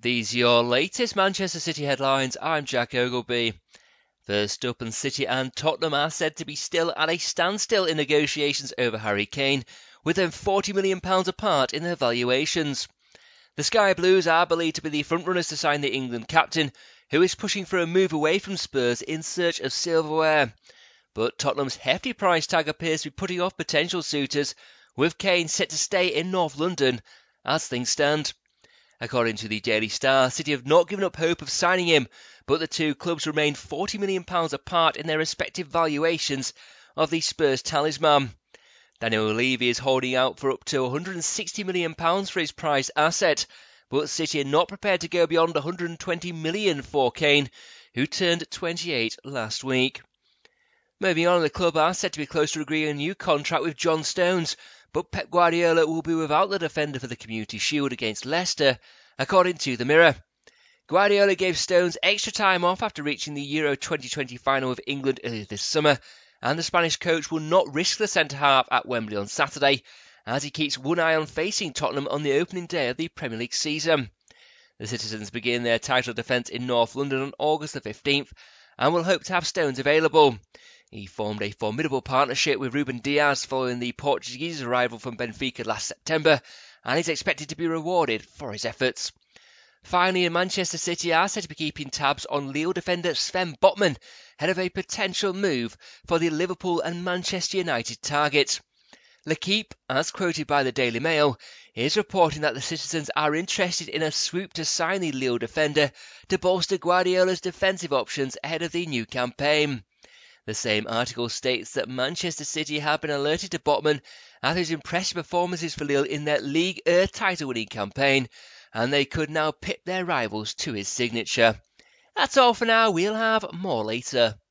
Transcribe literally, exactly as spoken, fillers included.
These are your latest Manchester City headlines. I'm Jack Ogilvie. First up, and City and Tottenham are said to be still at a standstill in negotiations over Harry Kane, with them forty million pounds apart in their valuations. The Sky Blues are believed to be the frontrunners to sign the England captain, who is pushing for a move away from Spurs in search of silverware. But Tottenham's hefty price tag appears to be putting off potential suitors, with Kane set to stay in North London as things stand. According to the Daily Star, City have not given up hope of signing him, but the two clubs remain forty million pounds apart in their respective valuations of the Spurs talisman. Daniel Levy is holding out for up to one hundred sixty million pounds for his prized asset, but City are not prepared to go beyond one hundred twenty million pounds for Kane, who turned twenty-eight last week. Moving on, the club are said to be close to agreeing a new contract with John Stones, but Pep Guardiola will be without the defender for the Community Shield against Leicester, according to the Mirror. Guardiola gave Stones extra time off after reaching the Euro twenty twenty final with England earlier this summer, and the Spanish coach will not risk the centre-half at Wembley on Saturday, as he keeps one eye on facing Tottenham on the opening day of the Premier League season. The Citizens begin their title defence in North London on August the fifteenth, and will hope to have Stones available. He formed a formidable partnership with Ruben Dias following the Portuguese arrival from Benfica last September, and is expected to be rewarded for his efforts. Finally, Manchester City are said to be keeping tabs on Lille defender Sven Botman, ahead of a potential move for the Liverpool and Manchester United target. L'Equipe, as quoted by the Daily Mail, is reporting that the Citizens are interested in a swoop to sign the Lille defender to bolster Guardiola's defensive options ahead of the new campaign. The same article states that Manchester City have been alerted to Botman after his impressive performances for Lille in their Ligue one title-winning campaign, and they could now pit their rivals to his signature. That's all for now, we'll have more later.